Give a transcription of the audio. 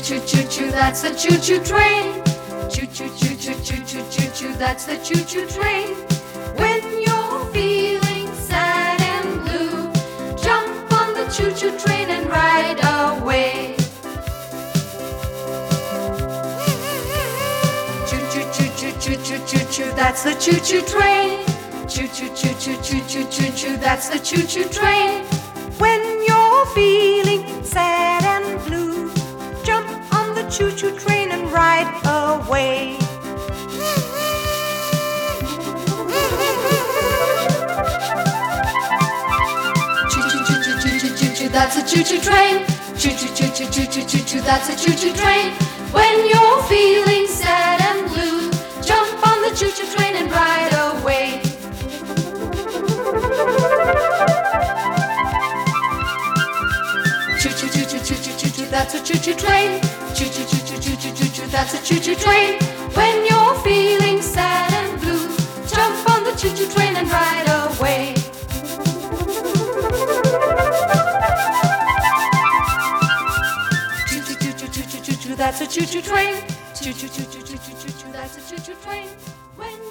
choo choo choo, that's the choo choo train. Choo choo choo choo choo choo choo choo, that's the choo choo train. When you're feeling sad and blue, jump on the choo choo train and ride away. Choo choo choo choo choo choo choo choo, that's the choo choo train. Choo choo choo choo choo choo choo choo, that's the choo choo train. When you're feeling sad and blue, jump on the choo-choo train and ride away. Choo choo choo choo choo choo choo choo, that's a choo choo train. Choo choo choo choo choo choo choo choo, that's a choo choo train. When you're feeling sad and blue, jump on the choo choo train and ride away. Choo choo choo choo choo choo choo choo, that's a choo choo train. Choo choo choo choo choo choo choo choo, that's a choo choo train. When you're feeling sad and blue, jump on the choo choo train and ride away. Choo choo choo choo choo choo choo choo, that's a choo choo train. Choo choo choo choo choo choo choo choo, that's a choo choo train. When